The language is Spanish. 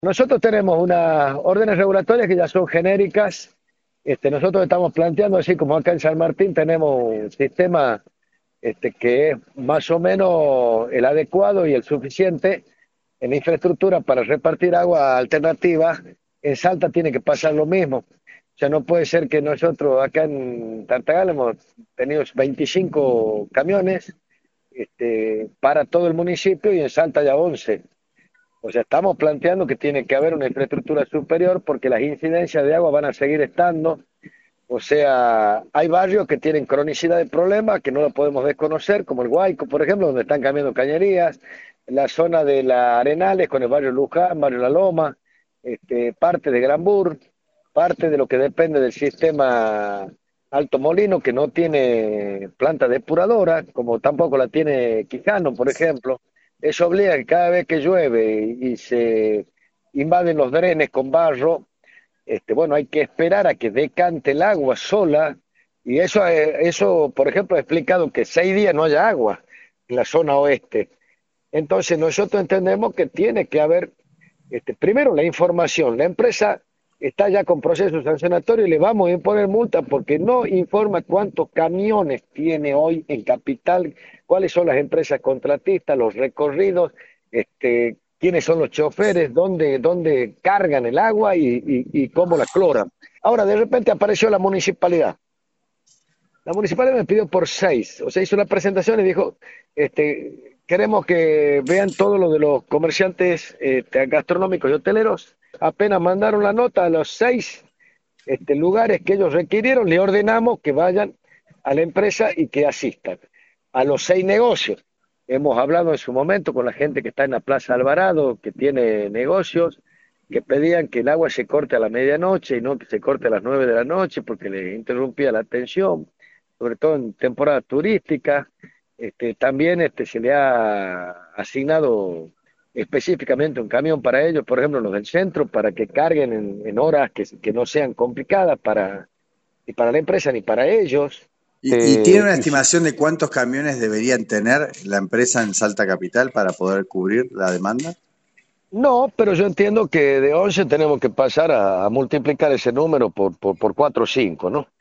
Nosotros tenemos unas órdenes regulatorias que ya son genéricas. Nosotros estamos planteando, así como acá en San Martín tenemos un sistema que es más o menos el adecuado y el suficiente en la infraestructura para repartir agua alternativa. En Salta tiene que pasar lo mismo. O sea, no puede ser que nosotros acá en Tartagal hemos tenido 25 camiones para todo el municipio y en Salta ya 11. O sea, estamos planteando que tiene que haber una infraestructura superior porque las incidencias de agua van a seguir estando. O sea, hay barrios que tienen cronicidad de problemas que no lo podemos desconocer, como el Guayco, por ejemplo, donde están cambiando cañerías, la zona de la Arenales con el barrio Luján, barrio La Loma, parte de Granbur, parte de lo que depende del sistema Alto Molino, que no tiene planta depuradora, como tampoco la tiene Quijano, por ejemplo. Eso obliga que cada vez que llueve y se invaden los drenes con barro, bueno, hay que esperar a que decante el agua sola, y eso, por ejemplo, ha explicado que 6 días no haya agua en la zona oeste. Entonces, nosotros entendemos que tiene que haber, primero, la información. La empresa está ya con proceso sancionatorio y le vamos a imponer multa porque no informa cuántos camiones tiene hoy en Capital, cuáles son las empresas contratistas, los recorridos, quiénes son los choferes, dónde cargan el agua y cómo la cloran. Ahora, de repente apareció la municipalidad. La municipalidad me pidió por 6, o sea, hizo una presentación y dijo, queremos que vean todo lo de los comerciantes gastronómicos y hoteleros. Apenas mandaron la nota a los 6 lugares que ellos requirieron, le ordenamos que vayan a la empresa y que asistan. A los 6 negocios. Hemos hablado en su momento con la gente que está en la Plaza Alvarado, que tiene negocios, que pedían que el agua se corte a la medianoche y no que se corte a las 9 de la noche porque les interrumpía la atención, sobre todo en temporada turística. También se le ha asignado específicamente un camión para ellos, por ejemplo, los del centro, para que carguen en horas que no sean complicadas ni para la empresa ni para ellos. ¿Y tiene una Y si, estimación de cuántos camiones deberían tener la empresa en Salta Capital para poder cubrir la demanda? no, pero yo entiendo que de 11 tenemos que pasar a multiplicar ese número por 4 o 5, ¿no?